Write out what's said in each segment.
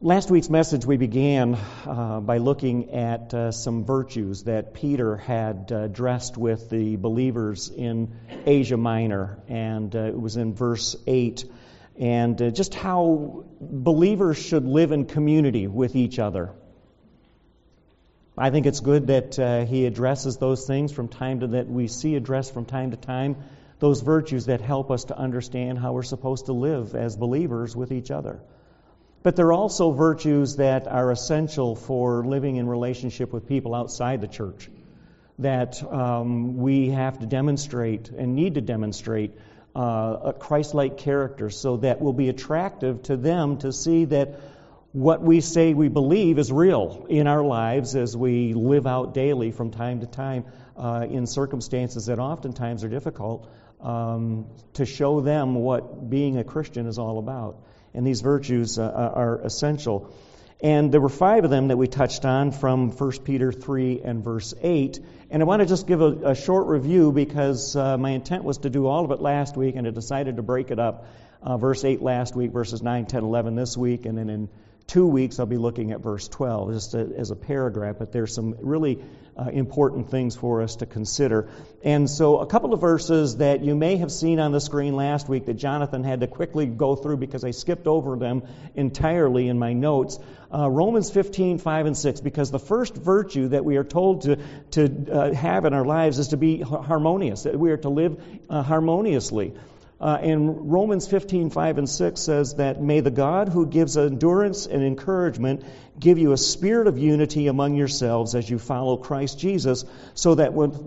Last week's message we began by looking at some virtues that Peter had addressed with the believers in Asia Minor, and it was in verse 8, and just how believers should live in community with each other. I think it's good that he addresses those things that we see addressed from time to time, those virtues that help us to understand how we're supposed to live as believers with each other. But there are also virtues that are essential for living in relationship with people outside the church that we have to demonstrate and need to demonstrate a Christ-like character so that will be attractive to them to see that what we say we believe is real in our lives as we live out daily from time to time in circumstances that oftentimes are difficult to show them what being a Christian is all about. And these virtues are essential. And there were 5 of them that we touched on from 1 Peter 3 and verse 8. And I want to just give a short review because my intent was to do all of it last week, and I decided to break it up. Verse 8 last week, verses 9, 10, 11 this week, and then in 2 weeks I'll be looking at verse 12 just as a paragraph. But there's some really important things for us to consider. And so a couple of verses that you may have seen on the screen last week that Jonathan had to quickly go through because I skipped over them entirely in my notes. Romans 15, 5 and 6, because the first virtue that we are told to have in our lives is to be harmonious, that we are to live harmoniously. And Romans 15, 5 and 6 says that, "May the God who gives endurance and encouragement give you a spirit of unity among yourselves as you follow Christ Jesus, so that with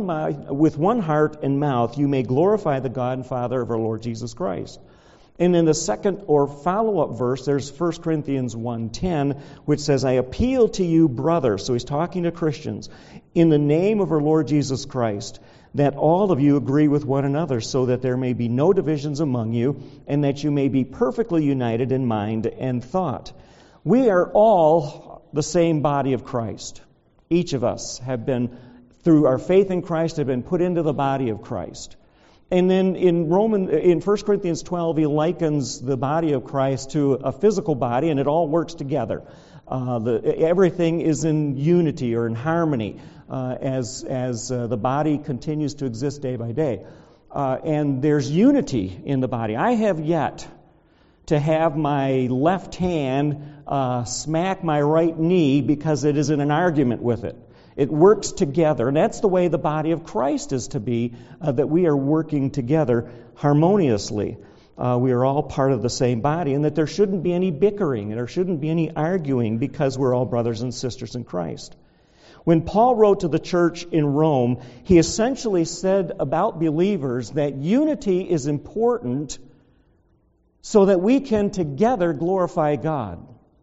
one heart and mouth you may glorify the God and Father of our Lord Jesus Christ." And in the second or follow-up verse, there's 1 Corinthians 1:10, which says, "I appeal to you, brothers," so he's talking to Christians, "in the name of our Lord Jesus Christ, that all of you agree with one another, so that there may be no divisions among you, and that you may be perfectly united in mind and thought." We are all the same body of Christ. Each of us have been, through our faith in Christ, have been put into the body of Christ. And then in 1 Corinthians 12, he likens the body of Christ to a physical body, and it all works together. Everything is in unity or in harmony as the body continues to exist day by day. And there's unity in the body. I have yet to have my left hand smack my right knee because it is in an argument with it. It works together, and that's the way the body of Christ is to be, that we are working together harmoniously. We are all part of the same body, and that there shouldn't be any bickering, and there shouldn't be any arguing because we're all brothers and sisters in Christ. When Paul wrote to the church in Rome, he essentially said about believers that unity is important so that we can together glorify God.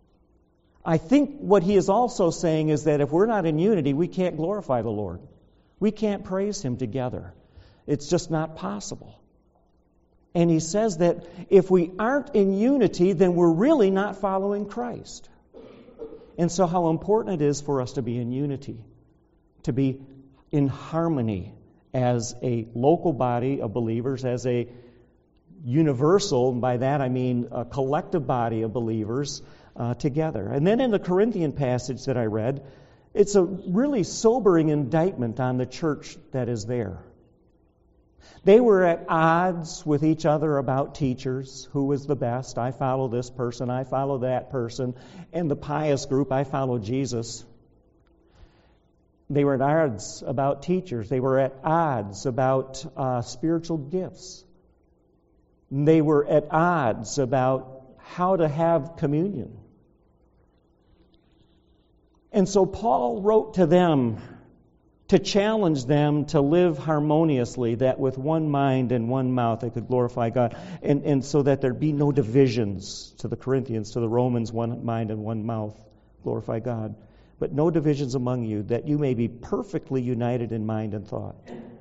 I think what he is also saying is that if we're not in unity, we can't glorify the Lord. We can't praise Him together. It's just not possible. And he says that if we aren't in unity, then we're really not following Christ. And so how important it is for us to be in unity, to be in harmony as a local body of believers, as a universal, by that I mean a collective body of believers together. And then in the Corinthian passage that I read, it's a really sobering indictment on the church that is there. They were at odds with each other about teachers, who was the best. I follow this person, I follow that person. And the pious group, I follow Jesus. They were at odds about teachers. They were at odds about spiritual gifts. They were at odds about how to have communion. And so Paul wrote to them to challenge them to live harmoniously, that with one mind and one mouth they could glorify God, and so that there be no divisions to the Corinthians, to the Romans, one mind and one mouth, glorify God. But no divisions among you, that you may be perfectly united in mind and thought.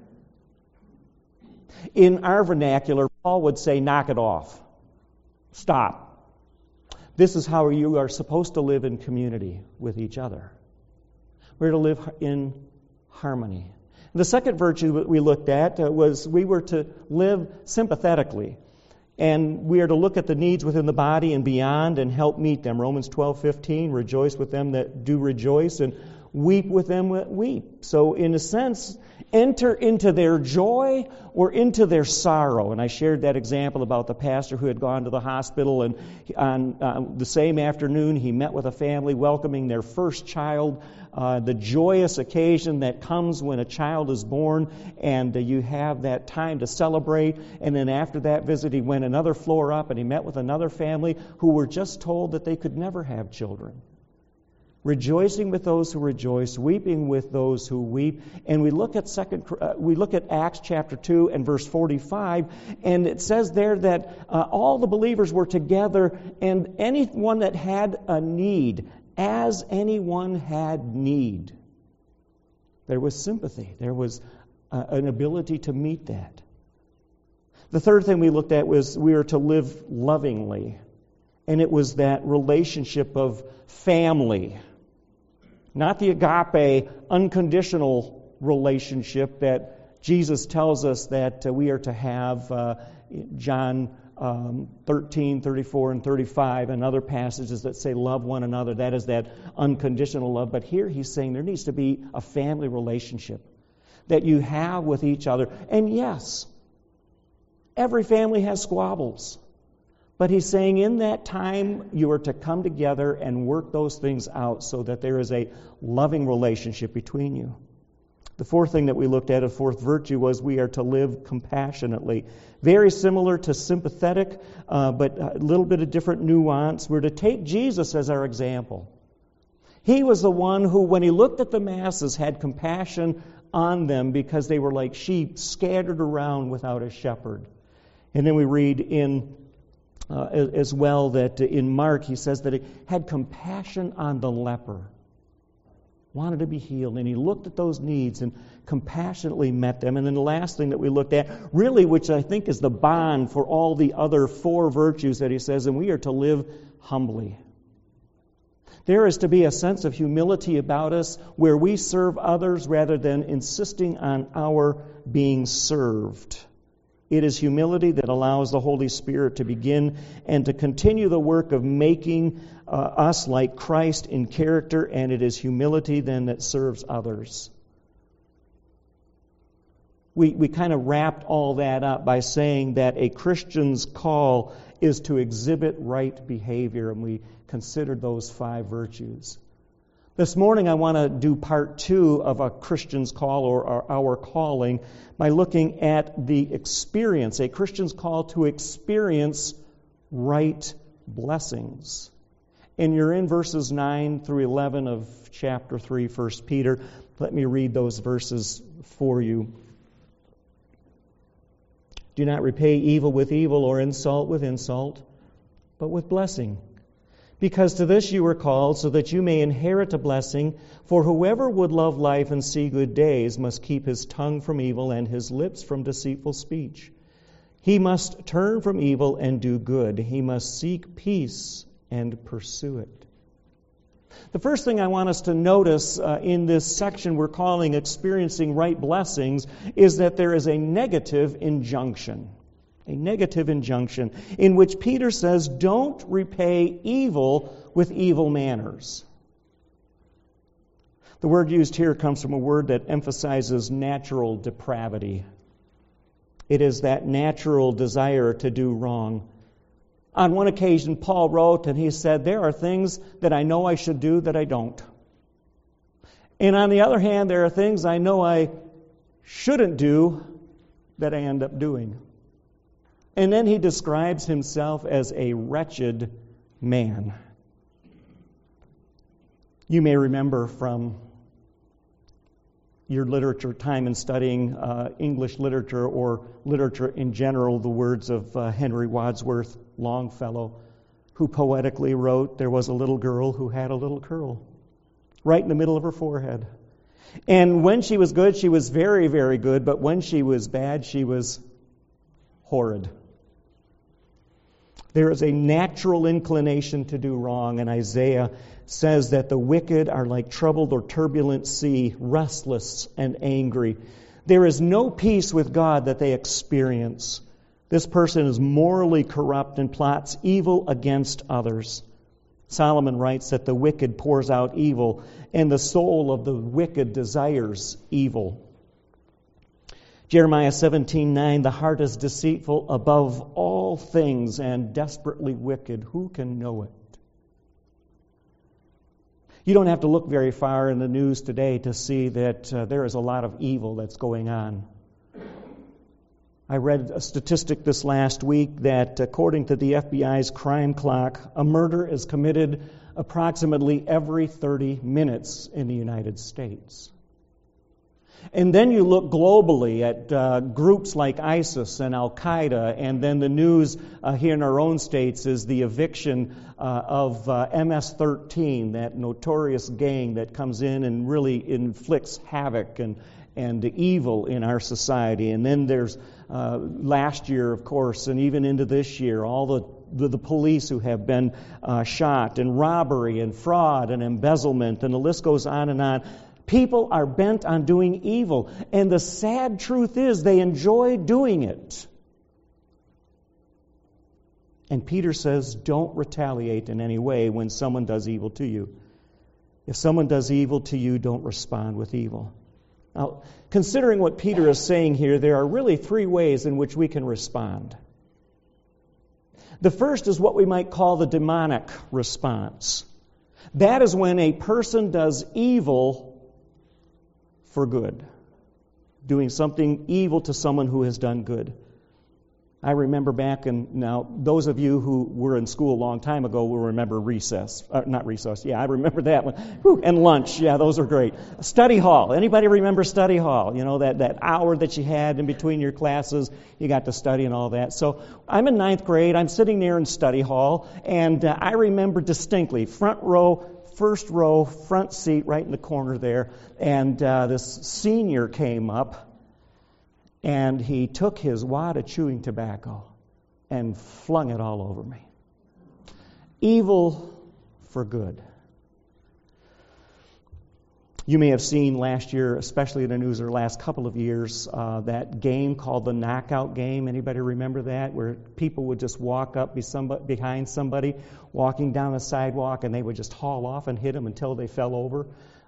In our vernacular, Paul would say, knock it off. Stop. This is how you are supposed to live in community with each other. We're to live in harmony. The second virtue that we looked at was we were to live sympathetically. And we are to look at the needs within the body and beyond and help meet them. Romans 12:15, rejoice with them that do rejoice and weep with them that weep. So in a sense, enter into their joy or into their sorrow. And I shared that example about the pastor who had gone to the hospital, and on the same afternoon he met with a family welcoming their first child. The joyous occasion that comes when a child is born, and you have that time to celebrate. And then after that visit, he went another floor up and he met with another family who were just told that they could never have children. Rejoicing with those who rejoice, weeping with those who weep. And we look at Acts chapter 2 and verse 45, and it says there that all the believers were together, and anyone that had a need, as anyone had need, there was sympathy. There was an ability to meet that. The third thing we looked at was we are to live lovingly. And it was that relationship of family. Not the agape, unconditional relationship that Jesus tells us that we are to have. John 13, 34, and 35, and other passages that say love one another. That is that unconditional love. But here he's saying there needs to be a family relationship that you have with each other. And yes, every family has squabbles. But he's saying in that time you are to come together and work those things out so that there is a loving relationship between you. The fourth thing that we looked at, a fourth virtue, was we are to live compassionately. Very similar to sympathetic, but a little bit of different nuance. We're to take Jesus as our example. He was the one who, when he looked at the masses, had compassion on them because they were like sheep scattered around without a shepherd. And then we read in as well that in Mark he says that he had compassion on the leper, wanted to be healed, and he looked at those needs and compassionately met them. And then the last thing that we looked at, really, which I think is the bond for all the other four virtues that he says, and we are to live humbly. There is to be a sense of humility about us where we serve others rather than insisting on our being served. It is humility that allows the Holy Spirit to begin and to continue the work of making us like Christ in character, and it is humility then that serves others. We kind of wrapped all that up by saying that a Christian's call is to exhibit right behavior, and we considered those five virtues. This morning I want to do part 2 of a Christian's call, or our calling, by looking at the experience, a Christian's call to experience right blessings. And you're in verses 9 through 11 of chapter 3, 1 Peter. Let me read those verses for you. Do not repay evil with evil or insult with insult, but with blessing. Because to this you were called, so that you may inherit a blessing. For whoever would love life and see good days must keep his tongue from evil and his lips from deceitful speech. He must turn from evil and do good. He must seek peace and pursue it. The first thing I want us to notice in this section we're calling experiencing right blessings is that there is a negative injunction. A negative injunction in which Peter says, don't repay evil with evil manners. The word used here comes from a word that emphasizes natural depravity. It is that natural desire to do wrong. On one occasion, Paul wrote and he said, there are things that I know I should do that I don't. And on the other hand, there are things I know I shouldn't do that I end up doing. And then he describes himself as a wretched man. You may remember from your literature time in studying English literature or literature in general, the words of Henry Wadsworth Longfellow, who poetically wrote, there was a little girl who had a little curl right in the middle of her forehead. And when she was good, she was very, very good, but when she was bad, she was horrid. There is a natural inclination to do wrong, and Isaiah says that the wicked are like troubled or turbulent sea, restless and angry. There is no peace with God that they experience. This person is morally corrupt and plots evil against others. Solomon writes that the wicked pours out evil, and the soul of the wicked desires evil. Jeremiah 17:9, the heart is deceitful above all things and desperately wicked. Who can know it? You don't have to look very far in the news today to see that there is a lot of evil that's going on. I read a statistic this last week that according to the FBI's crime clock, a murder is committed approximately every 30 minutes in the United States. And then you look globally at groups like ISIS and Al-Qaeda, and then the news here in our own states is the eviction of MS-13, that notorious gang that comes in and really inflicts havoc and evil in our society. And then there's last year, of course, and even into this year, all the police who have been shot, and robbery and fraud and embezzlement, and the list goes on and on. People are bent on doing evil, and the sad truth is they enjoy doing it. And Peter says, don't retaliate in any way when someone does evil to you. If someone does evil to you, don't respond with evil. Now, considering what Peter is saying here, there are really three ways in which we can respond. The first is what we might call the demonic response. That is when a person does evil for good, doing something evil to someone who has done good. I remember back now those of you who were in school a long time ago will remember recess. Not recess, yeah, I remember that one. Whew, and lunch, yeah, those are great. Study hall. Anybody remember study hall? You know, that hour that you had in between your classes, you got to study and all that. So I'm in 9th grade, I'm sitting there in study hall, and I remember distinctly, front row, first row, front seat, right in the corner there, and this senior came up, and he took his wad of chewing tobacco and flung it all over me. Evil for good. You may have seen last year, especially in the news, or the last couple of years, that game called the knockout game. Anybody remember that? Where people would just walk up behind somebody, walking down the sidewalk, and they would just haul off and hit them until they fell over.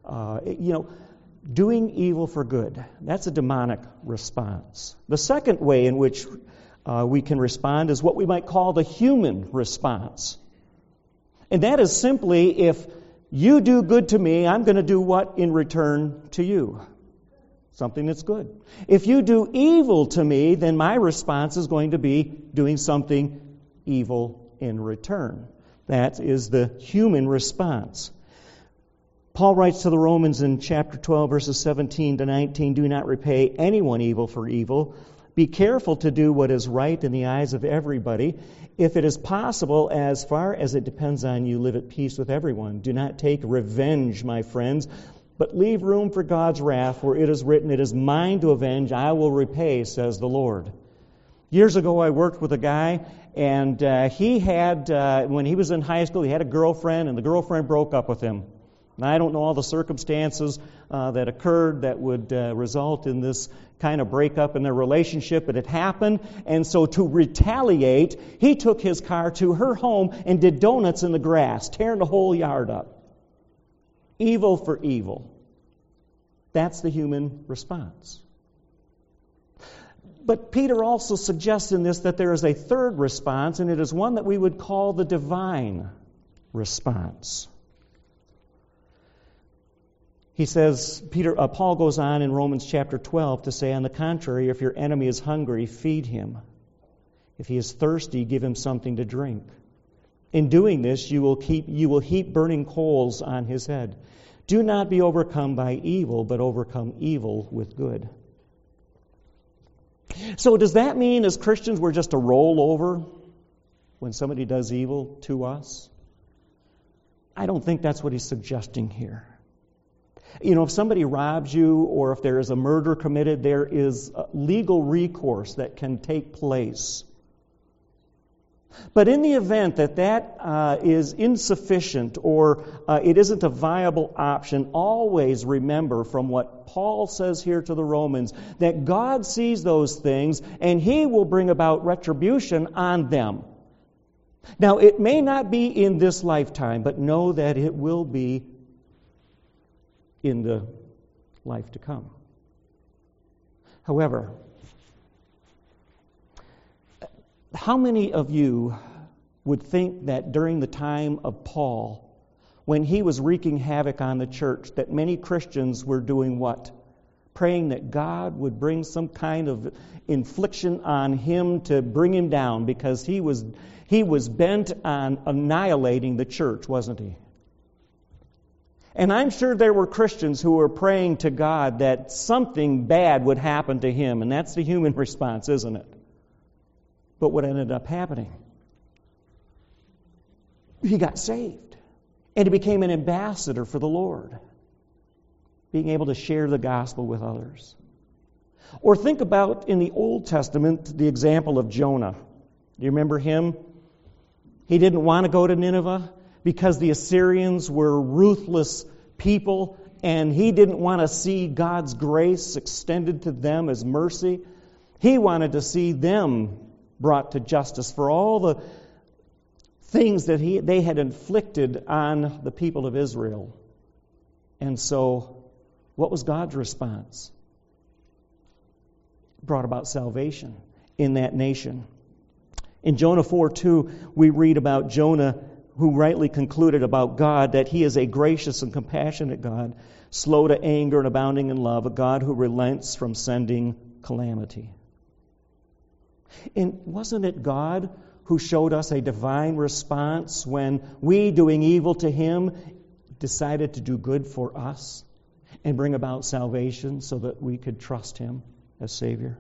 Doing evil for good. That's a demonic response. The second way in which we can respond is what we might call the human response. And that is simply, if you do good to me, I'm going to do what in return to you? Something that's good. If you do evil to me, then my response is going to be doing something evil in return. That is the human response. Paul writes to the Romans in chapter 12, verses 17 to 19, do not repay anyone evil for evil. Be careful to do what is right in the eyes of everybody. If it is possible, as far as it depends on you, live at peace with everyone. Do not take revenge, my friends, but leave room for God's wrath, for it is written, it is mine to avenge, I will repay, says the Lord. Years ago, I worked with a guy, and he had, when he was in high school, he had a girlfriend, and the girlfriend broke up with him. And I don't know all the circumstances that occurred that would result in this kind of breakup in their relationship, but it happened. And so to retaliate, he took his car to her home and did donuts in the grass, tearing the whole yard up. Evil for evil. That's the human response. But Peter also suggests in this that there is a third response, and it is one that we would call the divine response. He says, Paul goes on in Romans chapter 12 to say, on the contrary, if your enemy is hungry, feed him. If he is thirsty, give him something to drink. In doing this, you will heap burning coals on his head. Do not be overcome by evil, but overcome evil with good. So does that mean as Christians we're just to roll over when somebody does evil to us? I don't think that's what he's suggesting here. You know, if somebody robs you or if there is a murder committed, there is legal recourse that can take place. But in the event that is insufficient or it isn't a viable option, always remember from what Paul says here to the Romans that God sees those things and He will bring about retribution on them. Now, it may not be in this lifetime, but know that it will be in the life to come. However, how many of you would think that during the time of Paul, when he was wreaking havoc on the church, that many Christians were doing what? Praying that God would bring some kind of infliction on him to bring him down, because he was bent on annihilating the church, wasn't he? And I'm sure there were Christians who were praying to God that something bad would happen to him, and that's the human response, isn't it? But what ended up happening? He got saved, and he became an ambassador for the Lord, being able to share the gospel with others. Or think about in the Old Testament the example of Jonah. Do you remember him? He didn't want to go to Nineveh because the Assyrians were ruthless people, and he didn't want to see God's grace extended to them as mercy. He wanted to see them brought to justice for all the things that they had inflicted on the people of Israel. And so, what was God's response? Brought about salvation in that nation. In Jonah 4:2, we read about Jonah, who rightly concluded about God that He is a gracious and compassionate God, slow to anger and abounding in love, a God who relents from sending calamity. And wasn't it God who showed us a divine response when we, doing evil to Him, decided to do good for us and bring about salvation so that we could trust Him as Savior?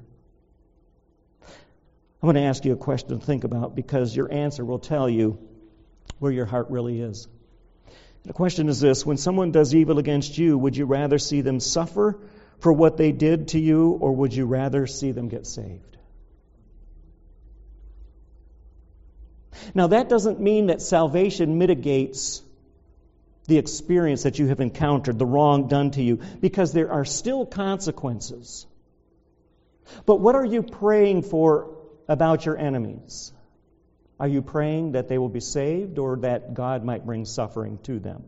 I'm going to ask you a question to think about, because your answer will tell you where your heart really is. The question is this: when someone does evil against you, would you rather see them suffer for what they did to you, or would you rather see them get saved? Now, that doesn't mean that salvation mitigates the experience that you have encountered, the wrong done to you, because there are still consequences. But what are you praying for about your enemies? Are you praying that they will be saved, or that God might bring suffering to them?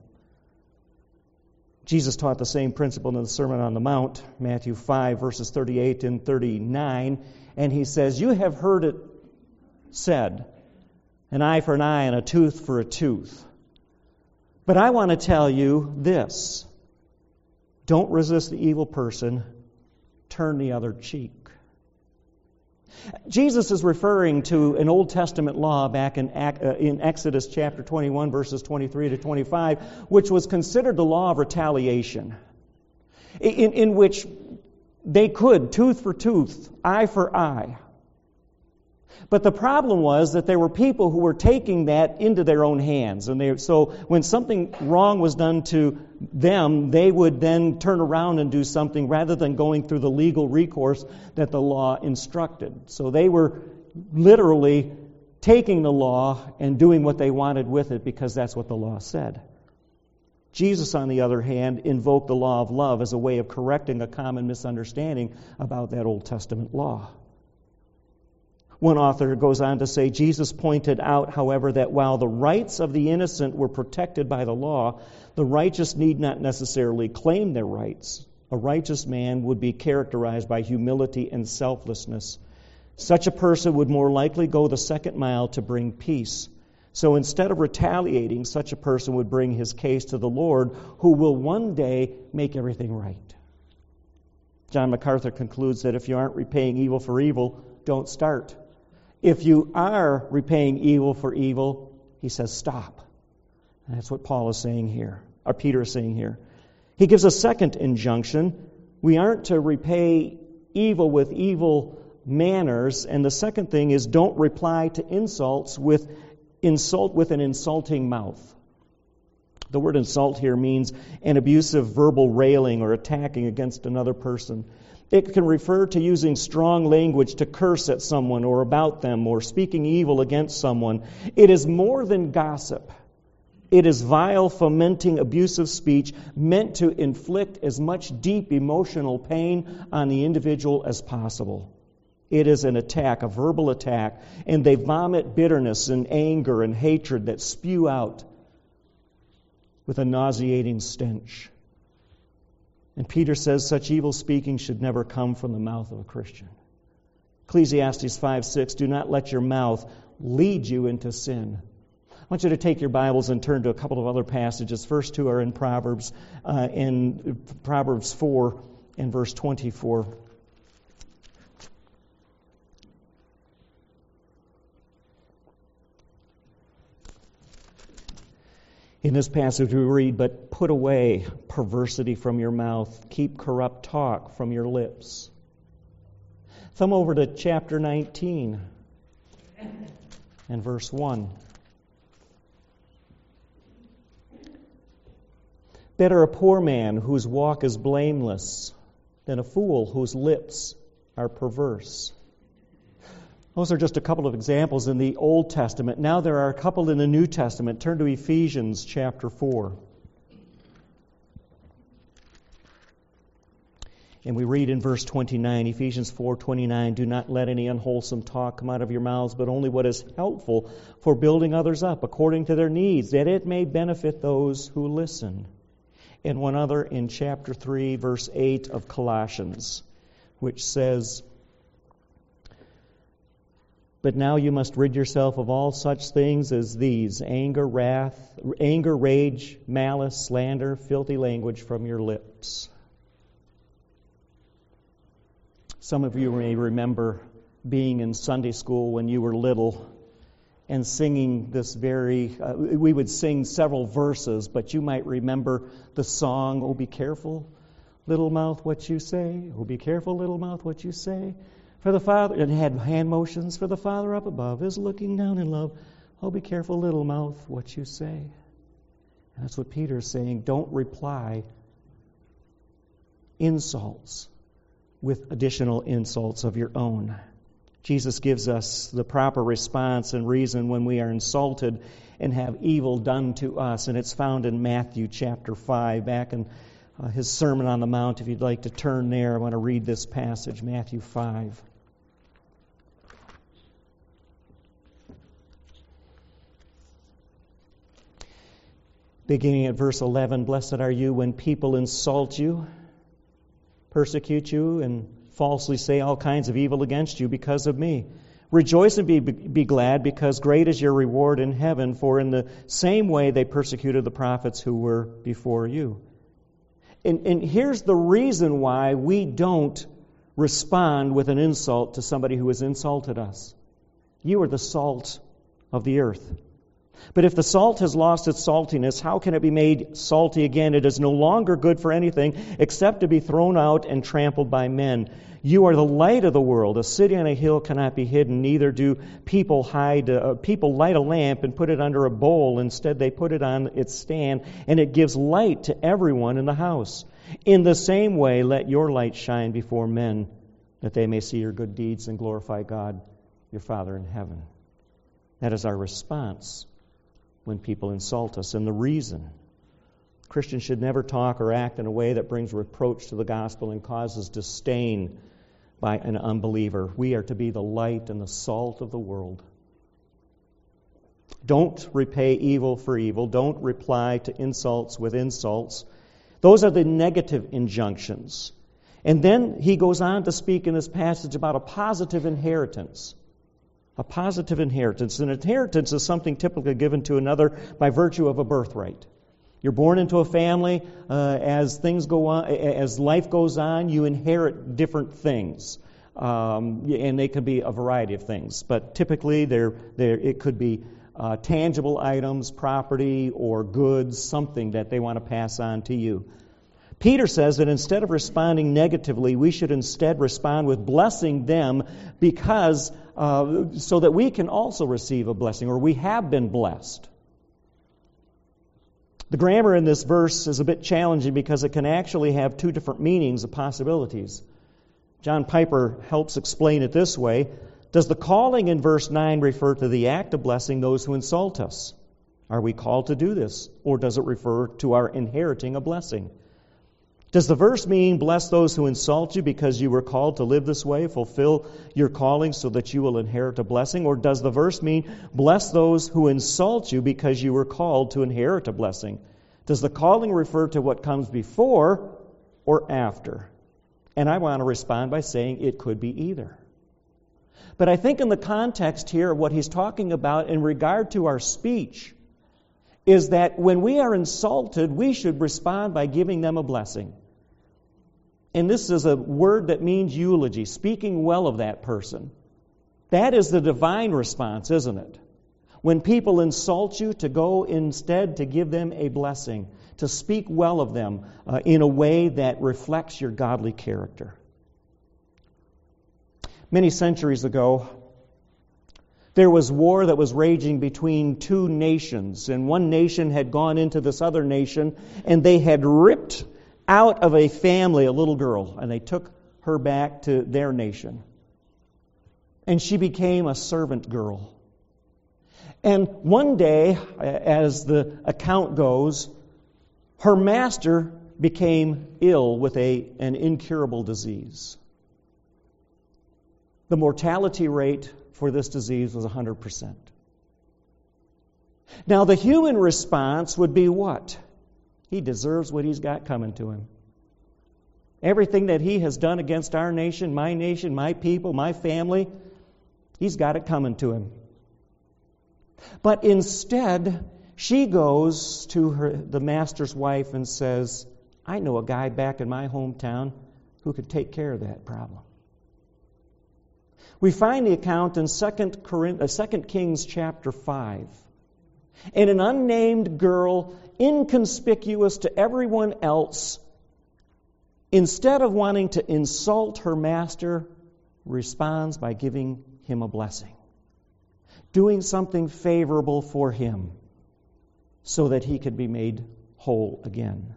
Jesus taught the same principle in the Sermon on the Mount, Matthew 5, verses 38 and 39, and He says, "You have heard it said, an eye for an eye and a tooth for a tooth. But I want to tell you this: don't resist the evil person, turn the other cheek." Jesus is referring to an Old Testament law back in Exodus chapter 21, verses 23 to 25, which was considered the law of retaliation, in which they could, tooth for tooth, eye for eye. But the problem was that there were people who were taking that into their own hands. And so when something wrong was done to them, they would then turn around and do something rather than going through the legal recourse that the law instructed. So they were literally taking the law and doing what they wanted with it, because that's what the law said. Jesus, on the other hand, invoked the law of love as a way of correcting a common misunderstanding about that Old Testament law. One author goes on to say, Jesus pointed out, however, that while the rights of the innocent were protected by the law, the righteous need not necessarily claim their rights. A righteous man would be characterized by humility and selflessness. Such a person would more likely go the second mile to bring peace. So instead of retaliating, such a person would bring his case to the Lord, who will one day make everything right. John MacArthur concludes that if you aren't repaying evil for evil, don't start. If you are repaying evil for evil, he says, stop. And that's what Paul is saying here, or Peter is saying here. He gives a second injunction. We aren't to repay evil with evil manners. And the second thing is, don't reply to insults with an insulting mouth. The word insult here means an abusive verbal railing or attacking against another person. It can refer to using strong language to curse at someone or about them or speaking evil against someone. It is more than gossip. It is vile, fomenting, abusive speech meant to inflict as much deep emotional pain on the individual as possible. It is an attack, a verbal attack, and they vomit bitterness and anger and hatred that spew out with a nauseating stench. And Peter says such evil speaking should never come from the mouth of a Christian. Ecclesiastes 5:6, do not let your mouth lead you into sin. I want you to take your Bibles and turn to a couple of other passages. First two are in Proverbs 4 and verse 24. In this passage we read, but put away perversity from your mouth. Keep corrupt talk from your lips. Thumb over to chapter 19 and verse 1. Better a poor man whose walk is blameless than a fool whose lips are perverse. Those are just a couple of examples in the Old Testament. Now there are a couple in the New Testament. Turn to Ephesians chapter 4. And we read in verse 29, Ephesians 4:29, do not let any unwholesome talk come out of your mouths, but only what is helpful for building others up according to their needs, that it may benefit those who listen. And one other in chapter 3, verse 8 of Colossians, which says, but now you must rid yourself of all such things as these: anger, rage, malice, slander, filthy language from your lips. Some of you may remember being in Sunday school when you were little and singing this we would sing several verses, but you might remember the song, oh, be careful, little mouth, what you say. Oh, be careful, little mouth, what you say. For the Father, and it had hand motions, for the Father up above is looking down in love. Oh, be careful, little mouth, what you say. And that's what Peter is saying. Don't reply insults with additional insults of your own. Jesus gives us the proper response and reason when we are insulted and have evil done to us. And it's found in Matthew chapter 5, back in his Sermon on the Mount. If you'd like to turn there, I want to read this passage, Matthew 5. Beginning at verse 11, blessed are you when people insult you, persecute you, and falsely say all kinds of evil against you because of me. Rejoice and be glad, because great is your reward in heaven, for in the same way they persecuted the prophets who were before you. And here's the reason why we don't respond with an insult to somebody who has insulted us. You are the salt of the earth. But if the salt has lost its saltiness, how can it be made salty again? It is no longer good for anything except to be thrown out and trampled by men. You are the light of the world. A city on a hill cannot be hidden. Neither do people light a lamp and put it under a bowl. Instead, they put it on its stand, and it gives light to everyone in the house. In the same way, let your light shine before men, that they may see your good deeds and glorify God, your Father in heaven. That is our response when people insult us. And the reason: Christians should never talk or act in a way that brings reproach to the gospel and causes disdain by an unbeliever. We are to be the light and the salt of the world. Don't repay evil for evil. Don't reply to insults with insults. Those are the negative injunctions. And then he goes on to speak in this passage about a positive inheritance. A positive inheritance. An inheritance is something typically given to another by virtue of a birthright. You're born into a family. As things go on, as life goes on, you inherit different things, and they could be a variety of things. But typically, it could be tangible items, property, or goods, something that they want to pass on to you. Peter says that instead of responding negatively, we should instead respond with blessing them, because so that we can also receive a blessing, or we have been blessed. The grammar in this verse is a bit challenging because it can actually have two different meanings of possibilities. John Piper helps explain it this way. Does the calling in verse 9 refer to the act of blessing those who insult us? Are we called to do this? Or does it refer to our inheriting a blessing? Does the verse mean, bless those who insult you because you were called to live this way, fulfill your calling so that you will inherit a blessing? Or does the verse mean, bless those who insult you because you were called to inherit a blessing? Does the calling refer to what comes before or after? And I want to respond by saying it could be either. But I think in the context here of what he's talking about in regard to our speech is that when we are insulted, we should respond by giving them a blessing. And this is a word that means eulogy, speaking well of that person. That is the divine response, isn't it? When people insult you, to go instead to give them a blessing, to speak well of them in a way that reflects your godly character. Many centuries ago, there was war that was raging between two nations, and one nation had gone into this other nation, and they had ripped out of a family a little girl, and they took her back to their nation. And she became a servant girl. And one day, as the account goes, her master became ill with an incurable disease. The mortality rate for this disease was 100%. Now, the human response would be what? He deserves what he's got coming to him. Everything that he has done against our nation, my people, my family, he's got it coming to him. But instead, she goes to the master's wife and says, I know a guy back in my hometown who could take care of that problem. We find the account in 2 Kings chapter 5. And an unnamed girl, inconspicuous to everyone else, instead of wanting to insult her master, responds by giving him a blessing, doing something favorable for him so that he could be made whole again.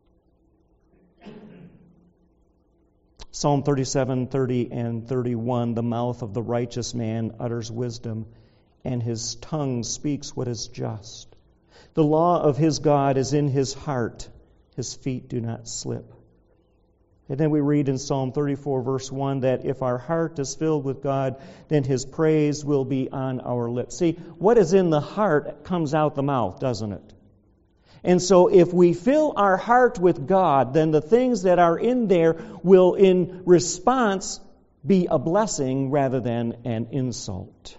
Psalm 37, 30, and 31, the mouth of the righteous man utters wisdom, and his tongue speaks what is just. The law of his God is in his heart. His feet do not slip. And then we read in Psalm 34, verse 1, that if our heart is filled with God, then his praise will be on our lips. See, what is in the heart comes out the mouth, doesn't it? And so if we fill our heart with God, then the things that are in there will, in response, be a blessing rather than an insult.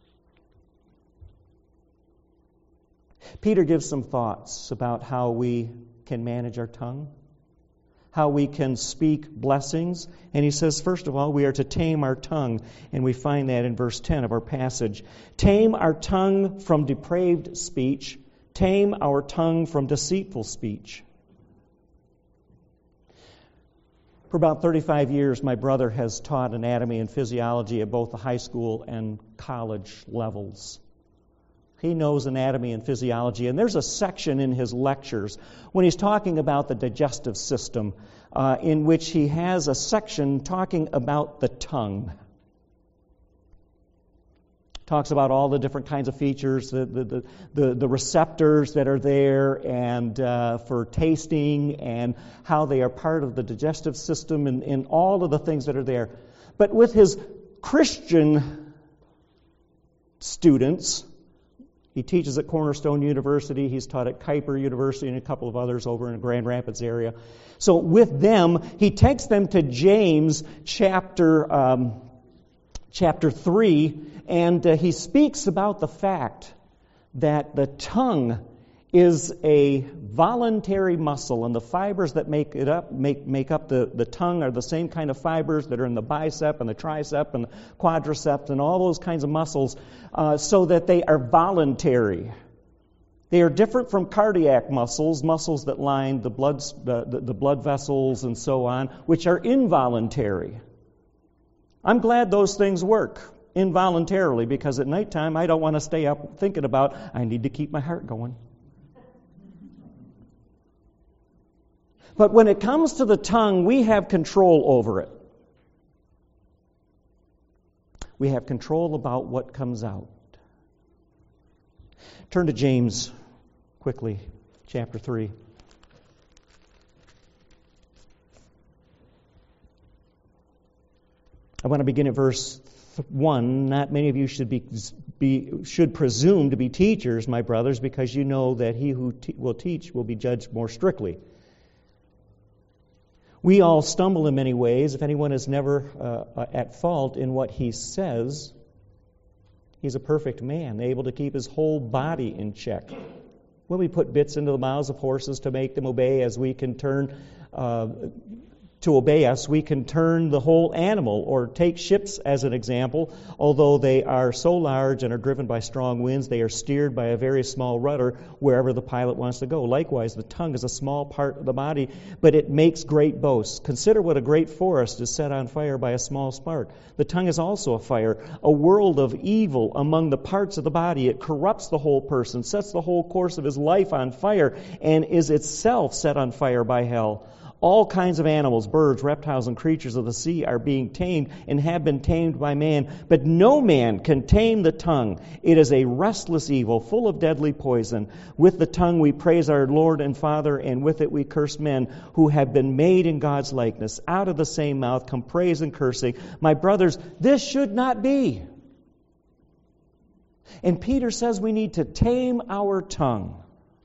Peter gives some thoughts about how we can manage our tongue, how we can speak blessings. And he says, first of all, we are to tame our tongue. And we find that in verse 10 of our passage. Tame our tongue from depraved speech. Tame our tongue from deceitful speech. For about 35 years, my brother has taught anatomy and physiology at both the high school and college levels. He knows anatomy and physiology, and there's a section in his lectures when he's talking about the digestive system in which he has a section talking about the tongue. Talks about all the different kinds of features, the receptors that are there, and for tasting, and how they are part of the digestive system, and all of the things that are there. But with his Christian students, he teaches at Cornerstone University. He's taught at Kuiper University and a couple of others over in the Grand Rapids area. So with them, he takes them to James chapter 3, and he speaks about the fact that the tongue is a voluntary muscle, and the fibers that make up the tongue are the same kind of fibers that are in the bicep and the tricep and the quadricep and all those kinds of muscles, so that they are voluntary. They are different from cardiac muscles that line the blood vessels and so on, which are involuntary. I'm glad those things work involuntarily, because at nighttime I don't want to stay up thinking about, I need to keep my heart going. But when it comes to the tongue, we have control over it. We have control about what comes out. Turn to James quickly, chapter 3. I want to begin at verse 1. Not many of you should presume to be teachers, my brothers, because you know that he who will teach will be judged more strictly. We all stumble in many ways. If anyone is never at fault in what he says, he's a perfect man, able to keep his whole body in check. When we put bits into the mouths of horses to make them obey, as we can turn to obey us, we can turn the whole animal. Or take ships as an example. Although they are so large and are driven by strong winds, they are steered by a very small rudder wherever the pilot wants to go. Likewise, the tongue is a small part of the body, but it makes great boasts. Consider what a great forest is set on fire by a small spark. The tongue is also a fire, a world of evil among the parts of the body. It corrupts the whole person, sets the whole course of his life on fire, and is itself set on fire by hell. All kinds of animals, birds, reptiles, and creatures of the sea are being tamed and have been tamed by man. But no man can tame the tongue. It is a restless evil, full of deadly poison. With the tongue we praise our Lord and Father, and with it we curse men who have been made in God's likeness. Out of the same mouth come praise and cursing. My brothers, this should not be. And Peter says we need to tame our tongue.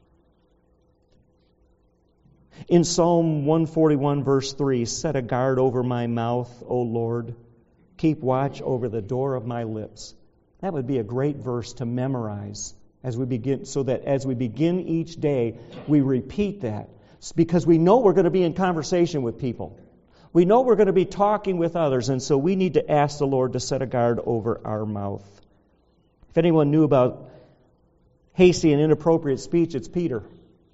In Psalm 141, verse 3, set a guard over my mouth, O Lord. Keep watch over the door of my lips. That would be a great verse to memorize as we begin, so that as we begin each day, we repeat that. Because we know we're going to be in conversation with people. We know we're going to be talking with others, and so we need to ask the Lord to set a guard over our mouth. If anyone knew about hasty and inappropriate speech, it's Peter.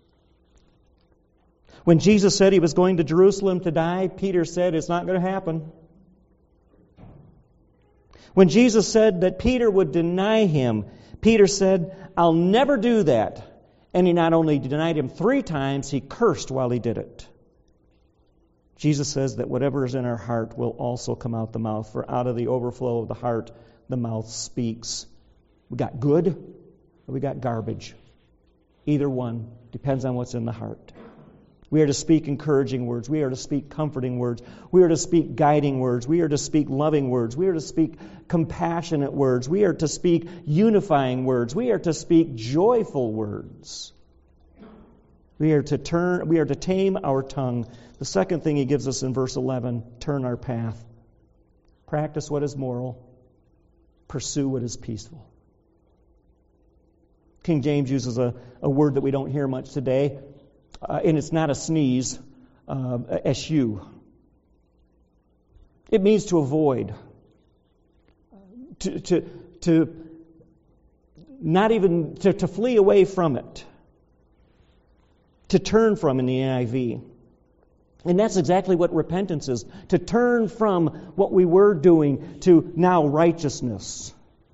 When Jesus said he was going to Jerusalem to die, Peter said, it's not going to happen. When Jesus said that Peter would deny him, Peter said, I'll never do that. And he not only denied him 3 times, he cursed while he did it. Jesus says that whatever is in our heart will also come out the mouth, for out of the overflow of the heart, the mouth speaks. We got good or we got garbage. Either one depends on what's in the heart. We are to speak encouraging words. We are to speak comforting words. We are to speak guiding words. We are to speak loving words. We are to speak compassionate words. We are to speak unifying words. We are to speak joyful words. We are to tame our tongue. The second thing he gives us in verse 11, turn our path. Practice what is moral. Pursue what is peaceful. King James uses a word that we don't hear much today. And it's not a sneeze, eschew. It means to avoid, to not even to flee away from it, to turn from in the NIV. And that's exactly what repentance is, to turn from what we were doing to now righteousness.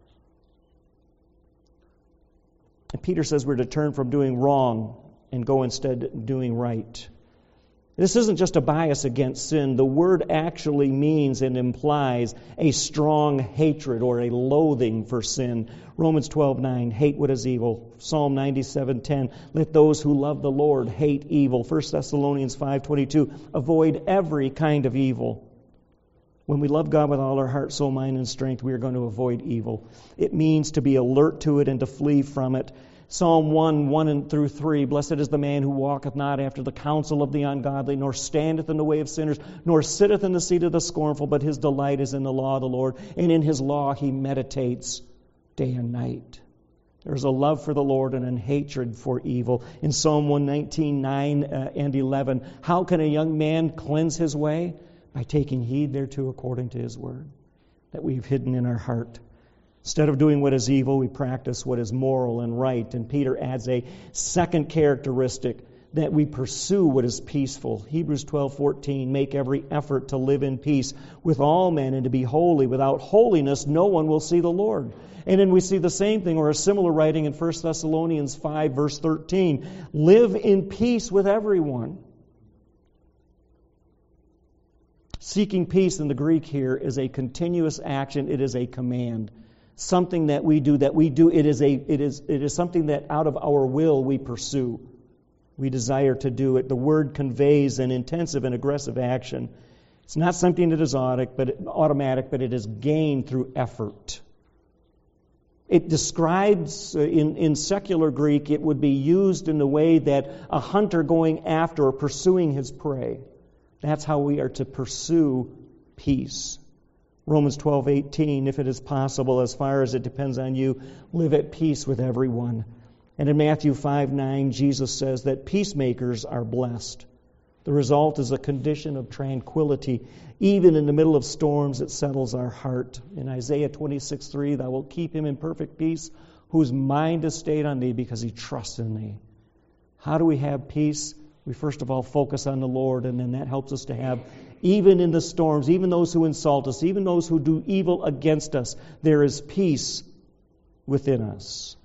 And Peter says we're to turn from doing wrong and go instead doing right. This isn't just a bias against sin. The word actually means and implies a strong hatred or a loathing for sin. Romans 12:9, hate what is evil. Psalm 97:10, let those who love the Lord hate evil. 1 Thessalonians 5:22, avoid every kind of evil. When we love God with all our heart, soul, mind, and strength, we are going to avoid evil. It means to be alert to it and to flee from it. Psalm 1:1-3, blessed is the man who walketh not after the counsel of the ungodly, nor standeth in the way of sinners, nor sitteth in the seat of the scornful, but his delight is in the law of the Lord, and in his law he meditates day and night. There's a love for the Lord and a hatred for evil. In Psalm 119:9-11, how can a young man cleanse his way? By taking heed thereto according to his word, that we've hidden in our heart. Instead of doing what is evil, we practice what is moral and right. And Peter adds a second characteristic, that we pursue what is peaceful. Hebrews 12:14, make every effort to live in peace with all men and to be holy. Without holiness, no one will see the Lord. And then we see the same thing, or a similar writing in 1 Thessalonians 5, verse 13. Live in peace with everyone. Seeking peace in the Greek here is a continuous action. It is a command. Something that we do. It is something that out of our will we pursue. We desire to do it. The word conveys an intensive and aggressive action. It's not something that is automatic, but it is gained through effort. It describes, in secular Greek, it would be used in the way that a hunter going after or pursuing his prey. That's how we are to pursue peace. Romans 12:18, if it is possible, as far as it depends on you, live at peace with everyone. And in Matthew 5:9, Jesus says that peacemakers are blessed. The result is a condition of tranquility. Even in the middle of storms, it settles our heart. In Isaiah 26:3, thou wilt keep him in perfect peace, whose mind is stayed on thee because he trusts in thee. How do we have peace? We first of all focus on the Lord, and then that helps us to have, even in the storms, even those who insult us, even those who do evil against us, there is peace within us.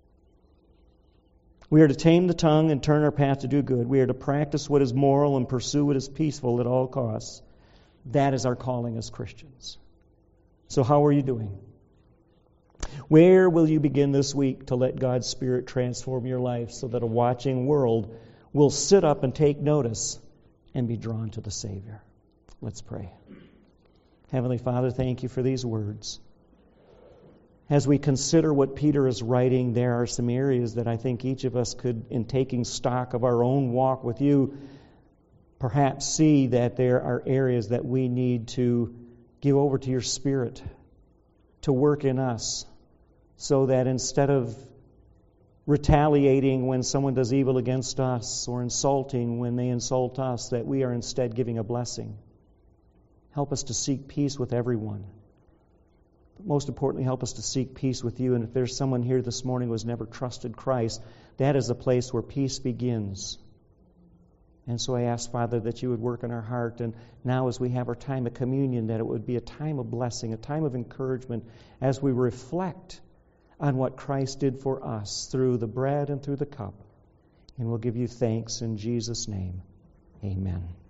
We are to tame the tongue and turn our path to do good. We are to practice what is moral and pursue what is peaceful at all costs. That is our calling as Christians. So how are you doing? Where will you begin this week to let God's Spirit transform your life so that a watching world will sit up and take notice and be drawn to the Savior? Let's pray. Heavenly Father, thank you for these words. As we consider what Peter is writing, there are some areas that I think each of us could, in taking stock of our own walk with you, perhaps see that there are areas that we need to give over to your Spirit to work in us, so that instead of retaliating when someone does evil against us or insulting when they insult us, that we are instead giving a blessing. Help us to seek peace with everyone. But most importantly, help us to seek peace with you. And if there's someone here this morning who has never trusted Christ, that is a place where peace begins. And so I ask, Father, that you would work in our heart. And now as we have our time of communion, that it would be a time of blessing, a time of encouragement as we reflect on what Christ did for us through the bread and through the cup. And we'll give you thanks in Jesus' name. Amen.